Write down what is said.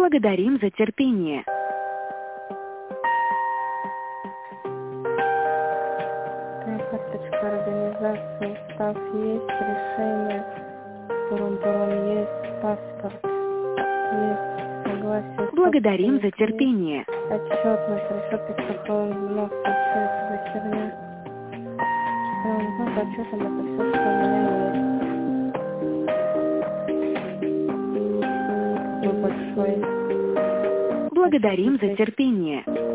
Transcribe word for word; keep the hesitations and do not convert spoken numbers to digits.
Благодарим за терпение. Карточка организации, устав есть, решение, бурум-бурум есть, паспорт есть, согласие. Благодарим за есть, терпение. отчетность, расчет пятисотого взноса, все это за херня. Ну, с отчетом это все, что у меня есть. Ну, большой. Благодарим за терпение.